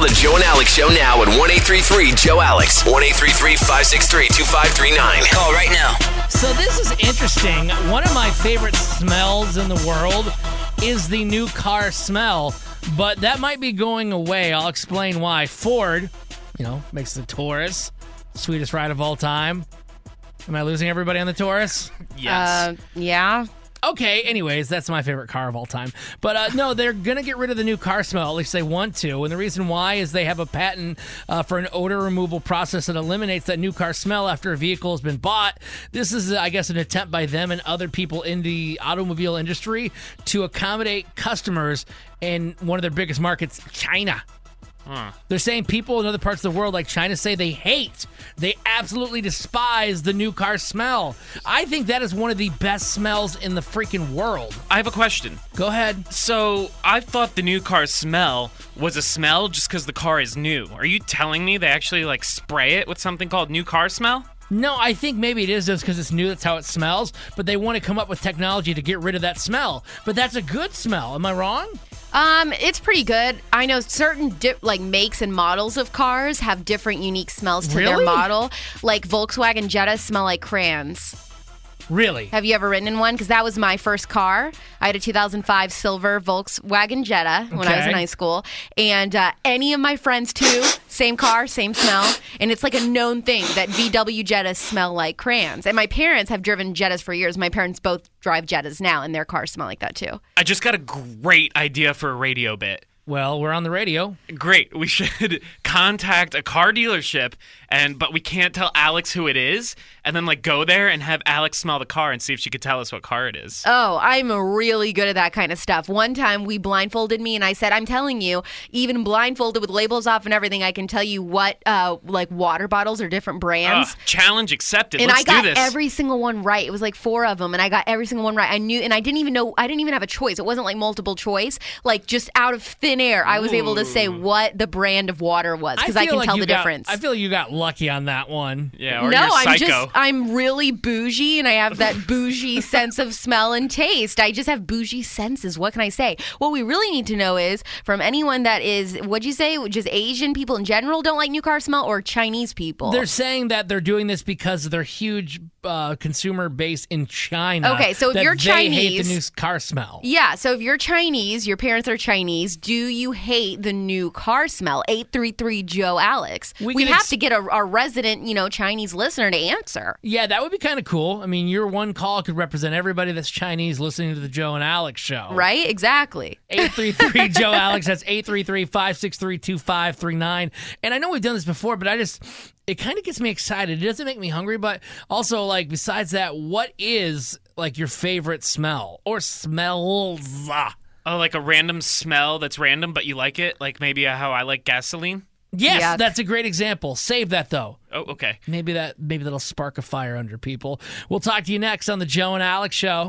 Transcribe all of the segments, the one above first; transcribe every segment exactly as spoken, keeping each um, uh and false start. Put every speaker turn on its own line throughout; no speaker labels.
Call the Joe and Alex Show now at one eight three three Joe Alex. one eight three three, five six three, two five three nine. Call right now.
So this is interesting. One of my favorite smells in the world is the new car smell, but that might be going away. I'll explain why. Ford, you know, makes the Taurus, sweetest ride of all time. Am I losing everybody on the Taurus?
Yes.
Uh, yeah.
Okay, anyways, that's my favorite car of all time. But uh, no, they're going to get rid of the new car smell, at least they want to. And the reason why is they have a patent uh, for an odor removal process that eliminates that new car smell after a vehicle has been bought. This is, I guess, an attempt by them and other people in the automobile industry to accommodate customers in one of their biggest markets, China. Huh. They're saying people in other parts of the world, like China, say they hate, they absolutely despise the new car smell. I think that is one of the best smells in the freaking world.
I have a question.
Go ahead.
So, I thought the new car smell was a smell just because the car is new. Are you telling me they actually, like, spray it with something called new car smell?
No, I think maybe it is just because it's new, that's how it smells, but they want to come up with technology to get rid of that smell. But that's a good smell. Am I wrong?
Um, it's pretty good. I know certain di- like makes and models of cars have different unique smells to
Really?
their model. Like Volkswagen Jetta smell like crayons.
Really?
Have you ever ridden in one? Because that was my first car. I had a two thousand five silver Volkswagen Jetta when I was in
Okay.
high school. And uh, any of my friends, too, same car, same smell. And it's like a known thing that V W Jettas smell like crayons. And my parents have driven Jettas for years. My parents both drive Jettas now, and their cars smell like that, too.
I just got a great idea for a radio bit.
Well, we're on the radio.
Great. We should contact a car dealership, and but we can't tell Alex who it is, and then like go there and have Alex smell the car and see if she could tell us what car it is.
Oh, I'm really good at that kind of stuff. One time we blindfolded me and I said, I'm telling you, even blindfolded with labels off and everything, I can tell you what uh, like water bottles are different brands.
Ugh, challenge accepted.
And
Let's
I got
do this.
every single one right. It was like four of them, and I got every single one right. I knew, and I didn't even know, I didn't even have a choice. It wasn't like multiple choice. Like just out of thin air, I was able to say what the brand of water was because I,
feel
can
like
tell
you
the
got-
difference.
I feel like you got lucky on that one.
Yeah, or
no,
you're
I'm
psycho.
just, I'm really bougie, and I have that bougie sense of smell and taste. I just have bougie senses. What can I say? What we really need to know is from anyone that is, what'd you say, just Asian people in general don't like new car smell, or Chinese people?
They're saying that they're doing this because of their huge uh, consumer base in China.
Okay, so if
that
you're
they hate
Chinese-
the new car smell.
Yeah, so if you're Chinese, your parents are Chinese, do you hate the new car smell? eight three three Joe Alex.
We
We,
can
have
ex-
to get a, a resident, you know, Chinese listener to answer.
Yeah, that would be kind of cool. I mean, your one call could represent everybody that's Chinese listening to the Joe and Alex show.
Right? Exactly.
eight three three Joe Alex. That's eight three three, five six three, two five three nine. And I know we've done this before, but I just, it kind of gets me excited. It doesn't make me hungry, but also, like, besides that, what is, like, your favorite smell or smells?
Oh, like a random smell that's random, but you like it? Like maybe how I like gasoline?
Yes,
Yuck.
that's a great example. Save that, though.
Oh, okay.
Maybe that maybe that'll spark a fire under people. We'll talk to you next on the Joe and Alex Show.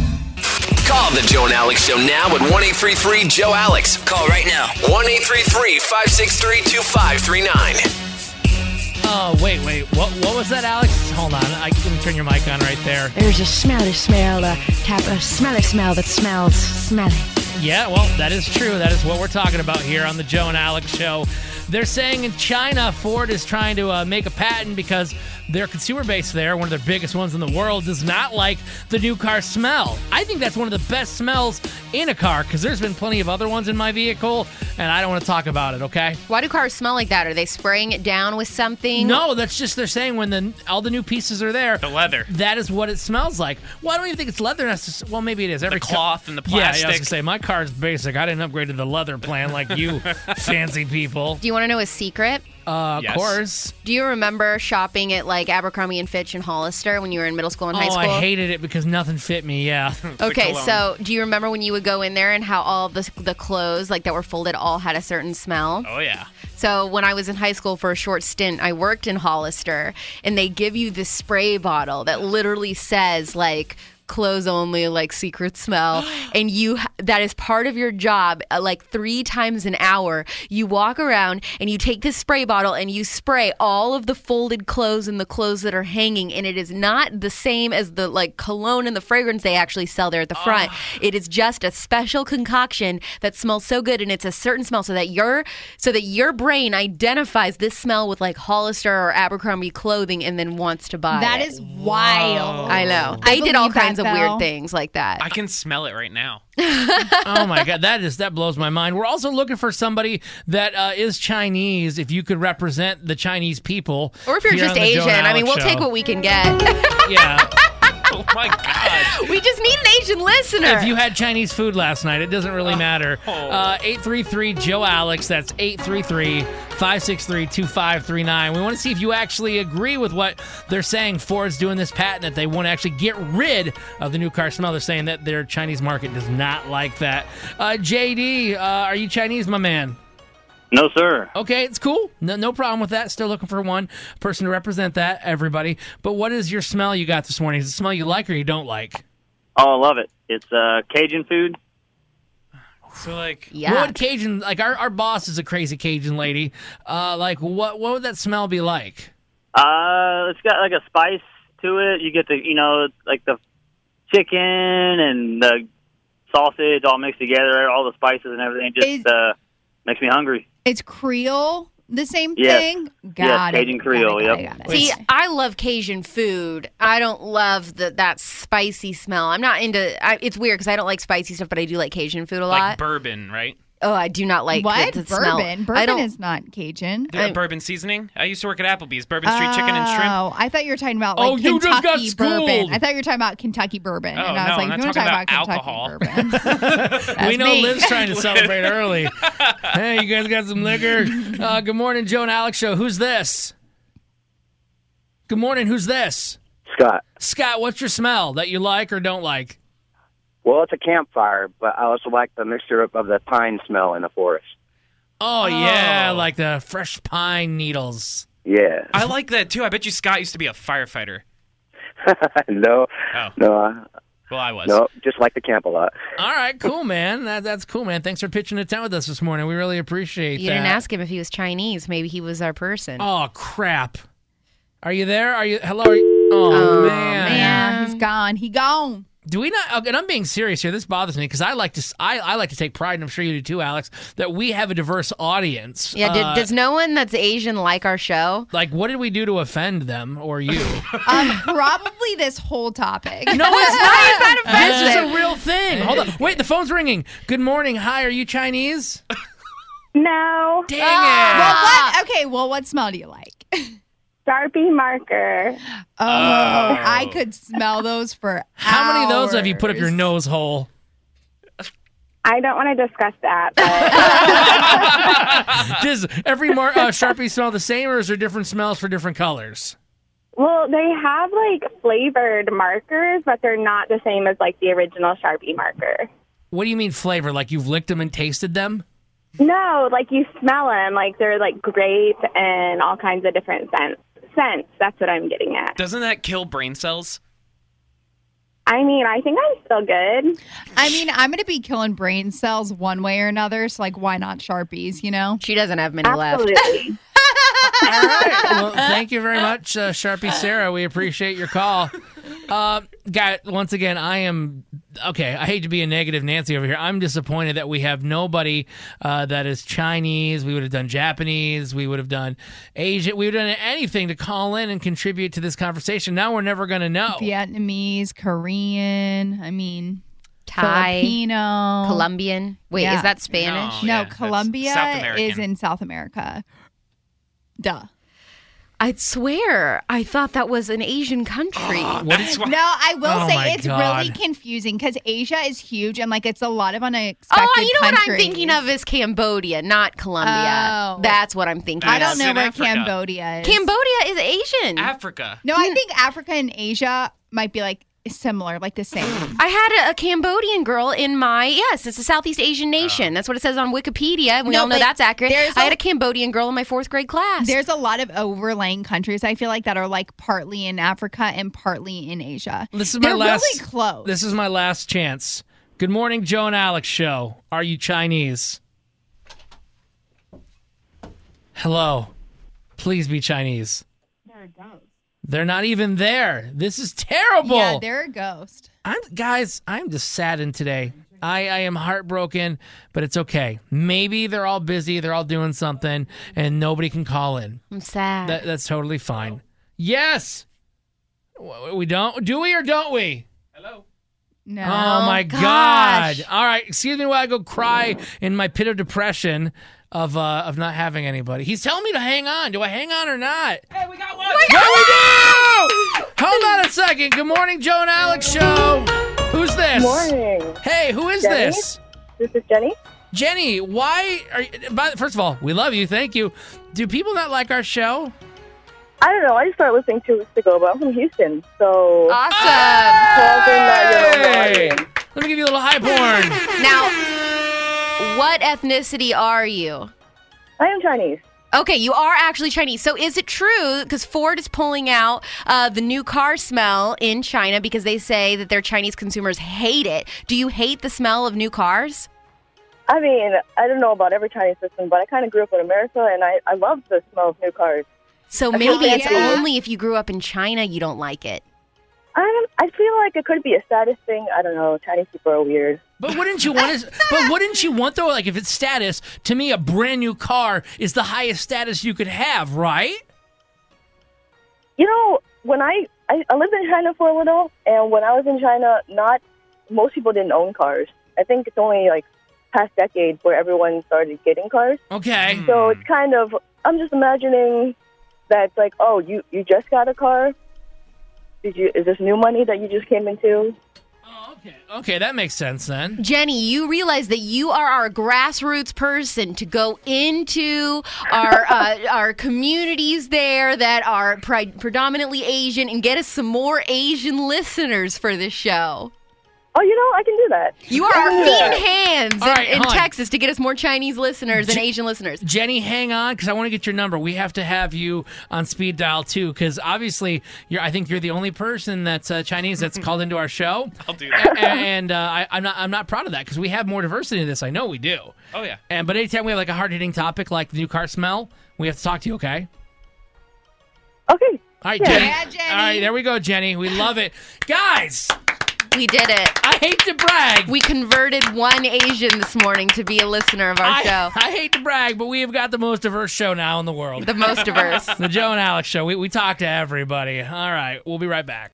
Call the Joe and Alex Show now at one eight three three Joe Alex. Call right now. one eight three three, five six three, two five three nine.
Oh, wait, wait. What what was that, Alex? Hold on. I can turn your mic on right there.
There's a smelly smell, a tap, a smelly smell that smells smelly.
Yeah, well, that is true. That is what we're talking about here on the Joe and Alex Show. They're saying in China, Ford is trying to uh, make a patent because their consumer base there, one of their biggest ones in the world, does not like the new car smell. I think that's one of the best smells in a car because there's been plenty of other ones in my vehicle, and I don't want to talk about it, okay?
Why do cars smell like that? Are they spraying it down with something?
No, that's just they're saying when the all the new pieces are there,
The leather.
that is what it smells like. Well, I don't even think it's leather. necess- Well, maybe it is. Every
The
ca-
cloth and the
Yeah, yeah, I was
plastic.
going to say, my car's basic. I didn't upgrade to the leather plan like you fancy people.
Do you want to know a secret?
Uh,
Yes.
Of course.
Do you remember shopping at like Abercrombie and Fitch and Hollister when you were in middle school and high
Oh,
school?
I hated it because nothing fit me, yeah.
Okay,
cologne.
so do you remember when you would go in there and how all the the clothes like that were folded all had a certain smell?
Oh, yeah.
So when I was in high school for a short stint, I worked in Hollister, and they give you this spray bottle that literally says like clothes only, like secret smell, and you that is part of your job. Uh, like three times an hour, you walk around and you take this spray bottle and you spray all of the folded clothes and the clothes that are hanging, and it is not the same as the like cologne and the fragrance they actually sell there at the front. Oh. It is just a special concoction that smells so good, and it's a certain smell so that your so that your brain identifies this smell with like Hollister or Abercrombie clothing and then wants to buy
That
it.
is wild.
I know.
I
They did all
believe
kinds
that,
of
though.
weird things like that.
I can smell it right now.
Oh my god, that is that blows my mind. We're also looking for somebody that uh, is Chinese. If you could represent the Chinese people,
Or if you're
here
just
on the Joe
Asian,
and
I mean, we'll
Alex
take
Show.
what we can get.
Yeah.
Oh my god.
We just need an Asian listener.
If you had Chinese food last night, it doesn't really matter. Uh, eight three three Joe Alex. That's eight three three, five six three, two five three nine. We want to see if you actually agree with what they're saying. Ford's doing this patent that they want to actually get rid of the new car smell. They're saying that their Chinese market does not like that. Uh, J D, uh, are you Chinese, my man?
No, sir.
Okay, it's cool. No, no problem with that. Still looking for one person to represent that, everybody. But what is your smell you got this morning? Is it a smell you like or you don't like?
Oh, I love it. It's uh, Cajun food.
So like,
yeah.
What would Cajun, like our, our boss is a crazy Cajun lady. Uh, like what what would that smell be like?
Uh, it's got like a spice to it. You get the, you know, like the chicken and the sausage all mixed together, all the spices and everything. Just
Is-
uh, makes me hungry.
It's Creole, the same
Yes.
thing?
Yes,
Got it.
Cajun
Got it,
Creole,
got it,
yep.
got it.
See, I love Cajun food. I don't love the, that spicy smell. I'm not into. I, it's weird because I don't like spicy stuff, but I do like Cajun food a lot.
like bourbon, right?
oh, I do not like
What?
the, the smell.
Bourbon?
I
Bourbon
don't.
is not Cajun.
The
I-
bourbon seasoning. I used to work at Applebee's. Bourbon street chicken and shrimp.
Oh, I thought you were talking about
Oh,
like
you just
Kentucky
got
bourbon.
schooled.
I thought you were talking about Kentucky bourbon,
Oh,
and I was
no,
like,
I'm
if you
not
want to talk
talking
about
about
Kentucky bourbon,
We know
me.
Liv's trying to celebrate early. Hey, you guys got some liquor? Uh, good morning, Joe and Alex Show. Who's this? Good morning. Who's this?
Scott.
Scott, what's your smell that you like or don't like?
Well, it's a campfire, but I also like the mixture of, of the pine smell in the forest.
Oh, yeah,
Oh.
like the fresh pine needles.
Yeah.
I like that too. I bet you Scott used to be a firefighter.
no,
Oh.
no, uh,
Well, I was.
no, just like to camp a lot.
All right, cool, man. That, that's cool, man. Thanks for pitching a tent with us this morning. We really appreciate
You
that.
didn't ask him if he was Chinese. Maybe he was our person.
Oh, crap. Are you there? Are you? Hello? Are you? Oh,
Oh,
man.
Yeah, he's gone. He gone.
Do we not? And I'm being serious here. This bothers me because I like to. I, I like to take pride, and I'm sure you do too, Alex. That we have a diverse audience.
Yeah, did,
Uh,
does no one that's Asian like our show?
like, what did we do to offend them or you?
Um, probably this whole topic.
No, it's not.
offensive.
This is a real thing. Hold on. Wait, the phone's ringing. Good morning. Hi, are you Chinese?
No,
Dang
Well,
it.
what? Okay, well, what smell do you like?
Sharpie marker.
Oh, I could smell those for
How many of those have you put up your
hours.
nose hole?
I don't want to discuss that. But
Does every mar- uh, Sharpie smell the same, or is there different smells for different colors?
well, they have like flavored markers, but they're not the same as like the original Sharpie marker.
What do you mean flavor? Like you've licked them and tasted them?
No, like you smell them, like they're like grape and all kinds of different scents. Scents. That's what I'm getting at.
Doesn't that kill brain cells?
I mean, I think I'm still good.
I mean, I'm going to be killing brain cells one way or another, so like, why not Sharpies, you know?
She doesn't have many left.
Absolutely.
All right. Well, thank you very much, uh, Sharpie Sarah. We appreciate your call. Uh, guy, once again, I am okay. I hate to be a negative Nancy over here. I'm disappointed that we have nobody uh, that is Chinese. We would have done Japanese. We would have done Asian. We would have done anything to call in and contribute to this conversation. Now we're never going to know.
Vietnamese, Korean, I mean,
Thai,
Filipino.
Colombian. Wait,
Yeah.
is that Spanish?
No.
No,
Yeah, that's
Colombia
South American.
is in South America. Duh.
I swear, I thought that was an Asian country.
What is,
No, I will
Oh my
say it's
God.
really confusing because Asia is huge and like it's a lot of unexpected
Oh, you know what I'm
countries.
thinking of is Cambodia, not Colombia.
Oh.
That's what I'm thinking.
I
of.
don't
It's
know
in
where
Africa.
Cambodia is.
Cambodia is Asian.
Africa.
No, I think Africa and Asia might be like similar, like the same.
I had a, a Cambodian girl in my, yes, it's a Southeast Asian nation. That's what it says on Wikipedia. And we
No,
all know
but
that's accurate.
there's
I
a-
had a Cambodian girl in my fourth grade class.
There's a lot of overlaying countries, I feel like, that are like partly in Africa and partly in Asia.
This is my
They're
last.
really close.
This is my last chance. Good morning, Joe and Alex show. Are you Chinese? Hello. Please be Chinese.
They're a ghost.
They're not even there. This is terrible.
Yeah, they're a ghost.
I'm guys, I'm just saddened today. I, I am heartbroken, but it's okay. Maybe they're all busy, they're all doing something, and nobody can call in.
I'm sad.
That, that's totally fine. Yes. W- We don't do we or don't we?
No.
Oh my
gosh.
God! All right, excuse me while I go cry in my pit of depression of uh, of not having anybody. He's telling me to hang on. Do I hang on or not?
Hey, we got one.
Yeah, we do! Hold on a second. Good morning, Joe and Alex show. Who's this?
Morning.
Hey, who is
Jenny?
this?
This is Jenny.
Jenny, why are you, by, first of all, we love you. Thank you. Do people not like our show?
I don't know. I just started listening two weeks ago, but I'm from Houston, so
Awesome.
probably not your own
Hey!
audience.
Let me give you a little high porn.
Now, what ethnicity are you?
I am Chinese.
Okay, you are actually Chinese. So is it true, because Ford is pulling out uh, the new car smell in China because they say that their Chinese consumers hate it. Do you hate the smell of new cars?
I mean, I don't know about every Chinese person, but I kind of grew up in America, and I, I love the smell of new cars.
So
I
maybe
feel like-
it's only if you grew up in China you don't like it.
I don't, I feel like it could be a status thing. I don't know. Chinese people are weird.
But wouldn't you want to, but wouldn't you want though, like if it's status, to me a brand new car is the highest status you could have, right?
You know, when I, I I lived in China for a little, and when I was in China, not most people didn't own cars. I think it's only like past decade where everyone started getting cars.
Okay.
So it's kind of, I'm just imagining that it's like, oh, you, you just got a car? Did you? Is this new money that you just came into?
Oh, okay. Okay, that makes sense then.
Jenny, you realize that you are our grassroots person to go into our uh, our communities there that are pre- predominantly Asian and get us some more Asian listeners for this show.
Oh, you know, I can do that.
You are
I
our
can do
feet
that.
and hands
All
in,
right,
in
hold on.
Texas to get us more Chinese listeners and
Je-
Asian listeners.
Jenny, hang on, because I want to get your number. We have to have you on speed dial too, because obviously, you're. I think you're the only person that's uh, Chinese that's called into our show.
I'll do that.
A- and uh, I, I'm not. I'm not proud of that because we have more diversity in this. I know we do.
Oh, yeah.
And but anytime we have like a hard hitting topic like the new car smell, we have to talk to you. Okay.
Okay.
All right,
Yeah.
Jenny.
Yeah, Jenny.
All right, there we go, Jenny. We love it, guys.
We did it.
I hate to brag.
We converted one Asian this morning to be a listener of our
I,
show.
I hate to brag, but we have got the most diverse show now in the world.
The most diverse.
The Joe and Alex show. We, we talk to everybody. All right. We'll be right back.